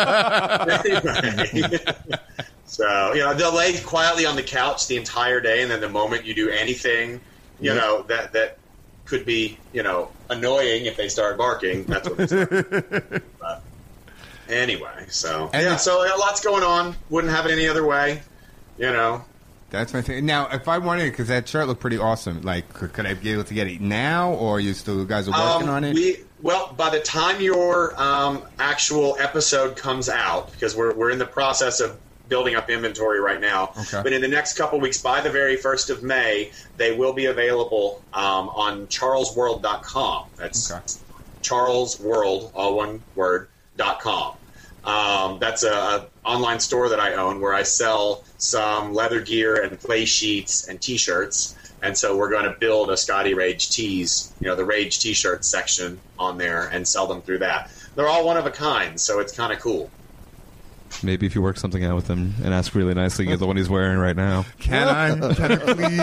Anyway. So, they'll lay quietly on the couch the entire day, and then the moment you do anything, that could be, annoying if they start barking, that's what it's like. Anyway, so lots going on. Wouldn't have it any other way, That's my thing. Now, if I wanted, because that shirt looked pretty awesome, like, could I be able to get it now, or you guys are working on it? By the time your actual episode comes out, because we're in the process of building up inventory right now, but in the next couple weeks, by the very 1st of May, they will be available on charlesworld.com. That's charlesworld, all one word, .com. That's a online store that I own where I sell some leather gear and play sheets and T-shirts, and so we're going to build a Scotty Rage Tees, the Rage T-shirt section on there, and sell them through that. They're all one of a kind, so it's kind of cool. Maybe if you work something out with him and ask really nicely, get the one he's wearing right now. Can I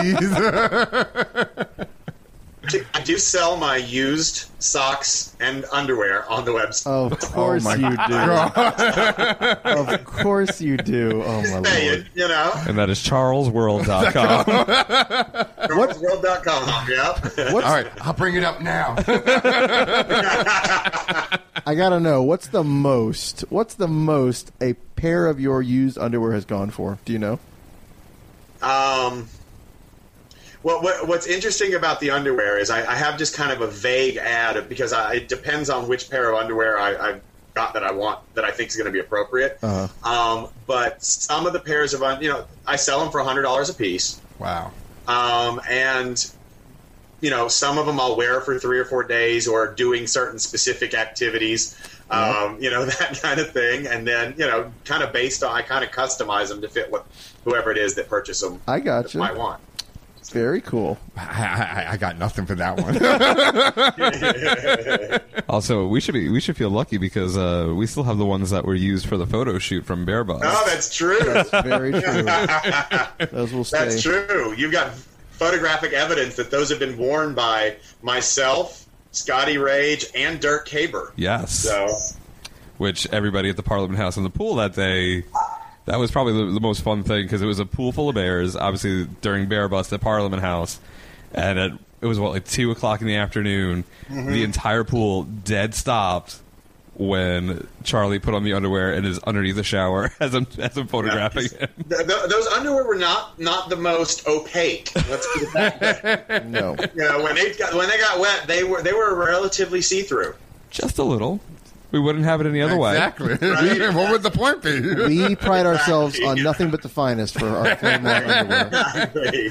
please? I do sell my used socks and underwear on the website. Of course you do. Of course you do. Oh, my Lord. And that is charlesworld.com. charlesworld.com, yep. All right, I'll bring it up now. I got to know, what's the most a pair of your used underwear has gone for? Do you know? Well, what's interesting about the underwear is I have just kind of a vague ad because it depends on which pair of underwear I've got that I want that I think is going to be appropriate. But some of the pairs of I sell them for $100 a piece. Wow. And some of them I'll wear for 3 or 4 days or doing certain specific activities. That kind of thing, and then kind of based on I kind of customize them to fit whoever it is that purchase them. I got you. I want. Very cool. I got nothing for that one. Also, we should feel lucky because we still have the ones that were used for the photo shoot from Bear Bus. Oh, that's true. That's very true. Those will stay. That's true. You've got photographic evidence that those have been worn by myself, Scotty Rage, and Dirk Caber. Yes. So, which everybody at the Parliament House in the pool that day. That was probably the most fun thing because it was a pool full of bears, obviously during Bear Bust at Parliament House, and it was 2 o'clock in the afternoon. Mm-hmm. The entire pool dead stopped when Charlie put on the underwear and is underneath the shower as I'm photographing him. Those underwear were not the most opaque. Let's put it that way. No. When they got wet, they were relatively see-through. Just a little. We wouldn't have it any other way. Exactly. What would the point be? We pride ourselves on nothing but the finest for our flame underwear.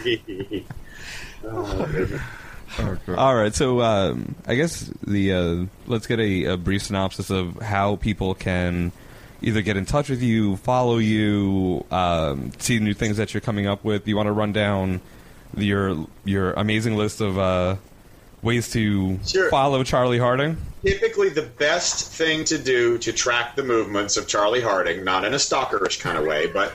All right, so I guess let's get a brief synopsis of how people can either get in touch with you, follow you, see new things that you're coming up with. You want to run down your amazing list of ways to follow Charlie Harding? Typically, the best thing to do to track the movements of Charlie Harding, not in a stalkerish kind of way, but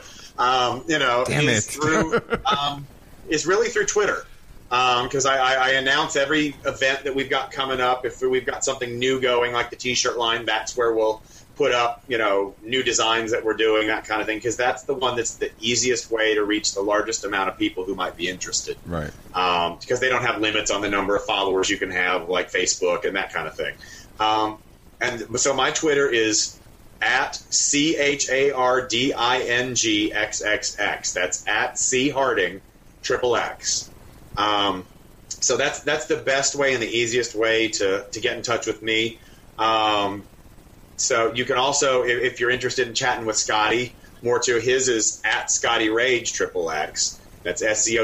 is really through Twitter. Because I announce every event that we've got coming up. If we've got something new going, like the T-shirt line, that's where we'll put up, new designs that we're doing, that kind of thing, because that's the one that's the easiest way to reach the largest amount of people who might be interested. Right. Because they don't have limits on the number of followers you can have, like Facebook and that kind of thing. And so my Twitter is at CHARDINGXXX. That's at CHarding XXX. So that's the best way and the easiest way to get in touch with me. So you can also, if you're interested in chatting with Scotty, more to his is at Scotty Rage XXX. That's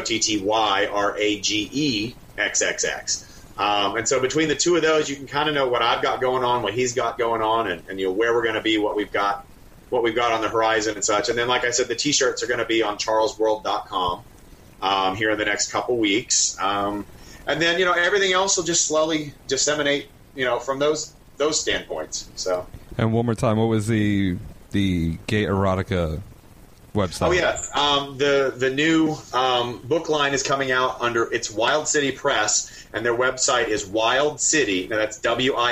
SCOTTYRAGE XXX. And so between the two of those, you can kind of know what I've got going on, what he's got going on, and where we're going to be, what we've got on the horizon and such. And then, like I said, the T-shirts are going to be on charlesworld.com here in the next couple weeks. And then, everything else will just slowly disseminate, from those standpoints. So. And one more time, what was the gay erotica website? Oh yeah, the new book line is coming out under it's Wild City Press, and their website is Wild City. Now that's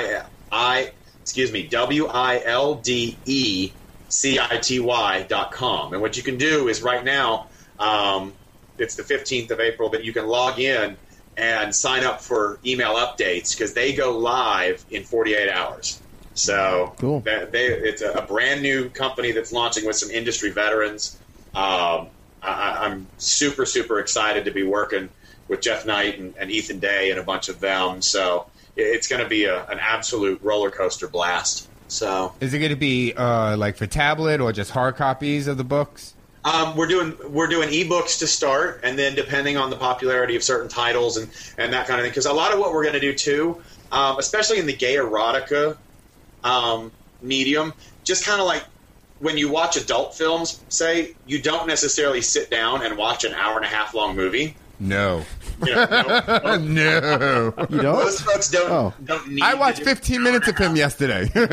WILDECITY.com. And what you can do is right now, it's the 15th of April, but you can log in and sign up for email updates because they go live in 48 hours. So cool. It's a brand new company that's launching with some industry veterans. I'm super, super excited to be working with Jeff Knight and Ethan Day and a bunch of them. So it's going to be an absolute roller coaster blast. So is it going to be like for tablet or just hard copies of the books? We're doing ebooks to start, and then depending on the popularity of certain titles and that kind of thing. Because a lot of what we're going to do too, especially in the gay erotica medium, just kind of like when you watch adult films, say, you don't necessarily sit down and watch an hour and a half long movie. No. No. No. You don't? Most folks don't need I watched 15 minutes of him yesterday. You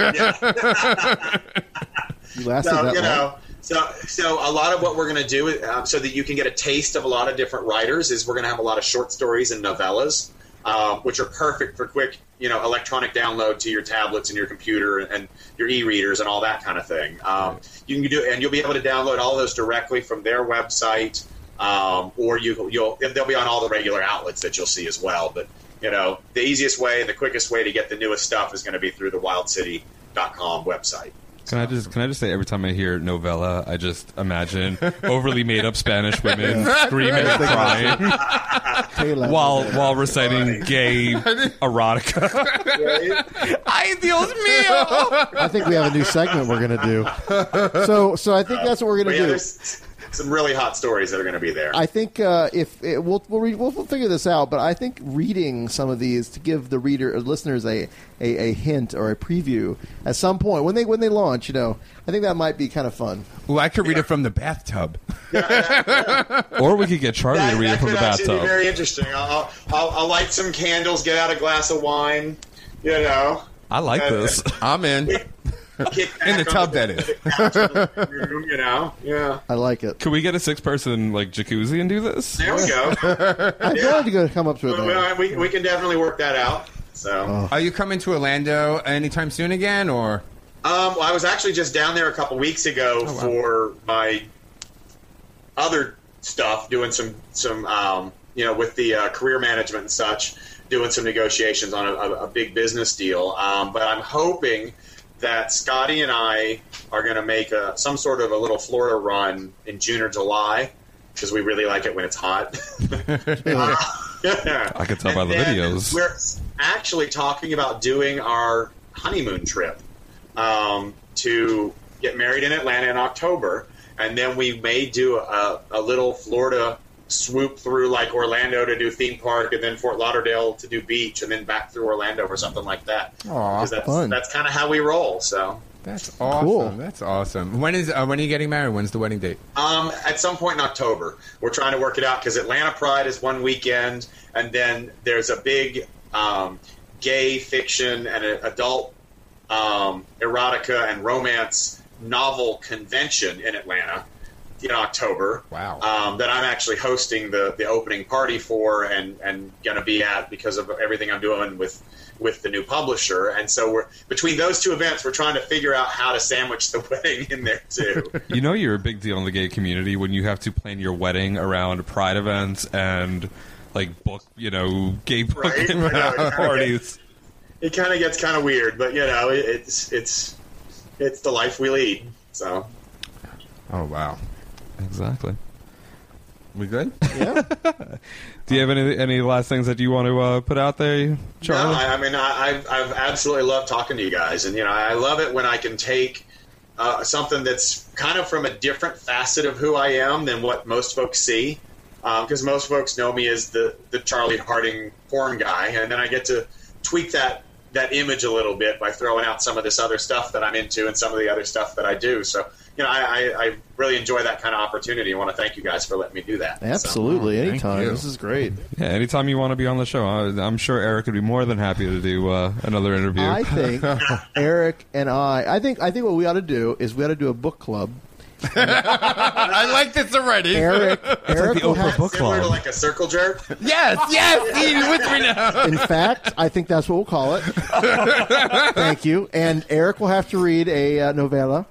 lasted that long? So a lot of what we're going to do, so that you can get a taste of a lot of different writers, is we're going to have a lot of short stories and novellas, which are perfect for quick, electronic download to your tablets and your computer and your e-readers and all that kind of thing. You can do, and you'll be able to download all those directly from their website, or they'll be on all the regular outlets that you'll see as well. But the easiest way and the quickest way to get the newest stuff is going to be through the wildcity.com website. Can I just say, every time I hear novella, I just imagine overly made up Spanish women screaming and crying while reciting gay erotica. Ay, Dios mío! I think we have a new segment we're going to do. So I think that's what we're going to do. There's some really hot stories that are going to be there. I think we'll figure this out, but I think reading some of these to give the reader or listeners a hint or a preview at some point when they launch, I think that might be kind of fun. Well, I could read it from the bathtub. Or we could get Charlie to read it from the That could bathtub. be very interesting. I'll light some candles, get out a glass of wine. I like this. I'm in. In the tub, that is. Yeah. I like it. Could we get a 6-person jacuzzi and do this? There we go. I'm going to come up to it. Well, we can definitely work that out. So, Are you coming to Orlando anytime soon again, or? Well, I was actually just down there a couple weeks ago for my other stuff, doing some with the career management and such, doing some negotiations on a big business deal. But I'm hoping that Scotty and I are going to make some sort of a little Florida run in June or July, because we really like it when it's hot. I can tell by the videos. We're actually talking about doing our honeymoon trip to get married in Atlanta in October, and then we may do a little Florida swoop through like Orlando to do theme park, and then Fort Lauderdale to do beach, and then back through Orlando or something like that. That's kind of how we roll. So that's awesome. Cool. That's awesome. When are you getting married? When's the wedding date? At some point in October. We're trying to work it out because Atlanta Pride is one weekend, and then there's a big gay fiction and adult erotica and romance novel convention in Atlanta in October. Wow. That I'm actually hosting the opening party for and going to be at because of everything I'm doing with the new publisher. And so we're between those two events, we're trying to figure out how to sandwich the wedding in there too. You know you're a big deal in the gay community when you have to plan your wedding around pride events and like book, gay book Right? parties. It kind of gets kind of weird, but it's the life we lead. So. Oh wow. Exactly. We good? Yeah. Do you have any last things that you want to put out there, Charlie? No, I've absolutely loved talking to you guys, and I love it when I can take something that's kind of from a different facet of who I am than what most folks see, because most folks know me as the Charlie Harding porn guy, and then I get to tweak that image a little bit by throwing out some of this other stuff that I'm into and some of the other stuff that I do. So, I really enjoy that kind of opportunity. I want to thank you guys for letting me do that. Absolutely. So. Anytime. you. This is great. Yeah, anytime you want to be on the show, I'm sure Eric would be more than happy to do another interview. I think Eric and I think what we ought to do is we ought to do a book club. I like this already. Eric like the will Oprah have, Book Similar Club. to like a circle jerk. Yes, Dean, with me now. in fact, I think that's what we'll call it. Thank you. And Eric will have to read a novella,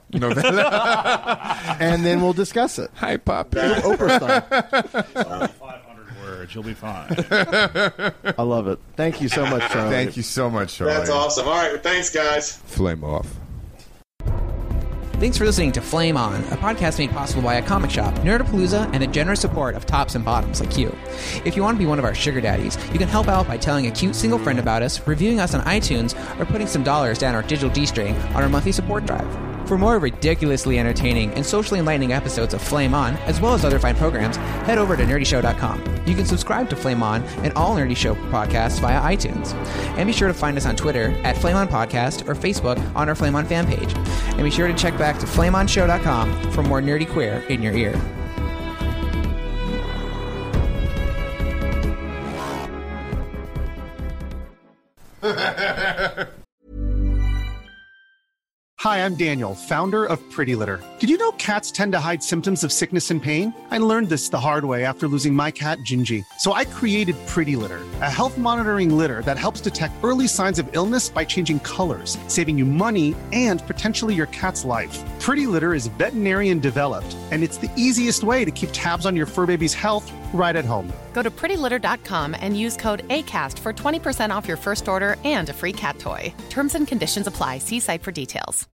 and then we'll discuss it. Hi, Pop. Oprah style. 500 words. You'll be fine. I love it. Thank you so much, Charlie. Thank you so much, Charlie. That's awesome. All right, thanks, guys. Flame off. Thanks for listening to Flame On, a podcast made possible by a comic shop, Nerdapalooza, and the generous support of tops and bottoms like you. If you want to be one of our sugar daddies, you can help out by telling a cute single friend about us, reviewing us on iTunes, or putting some dollars down our digital D-string on our monthly support drive. For more ridiculously entertaining and socially enlightening episodes of Flame On, as well as other fine programs, head over to nerdyshow.com. You can subscribe to Flame On and all Nerdy Show podcasts via iTunes. And be sure to find us on Twitter at Flame On Podcast or Facebook on our Flame On fan page. And be sure to check back to flameonshow.com for more nerdy queer in your ear. Hi, I'm Daniel, founder of Pretty Litter. Did you know cats tend to hide symptoms of sickness and pain? I learned this the hard way after losing my cat, Gingy. So I created Pretty Litter, a health monitoring litter that helps detect early signs of illness by changing colors, saving you money and potentially your cat's life. Pretty Litter is veterinarian developed, and it's the easiest way to keep tabs on your fur baby's health right at home. Go to prettylitter.com and use code ACAST for 20% off your first order and a free cat toy. Terms and conditions apply. See site for details.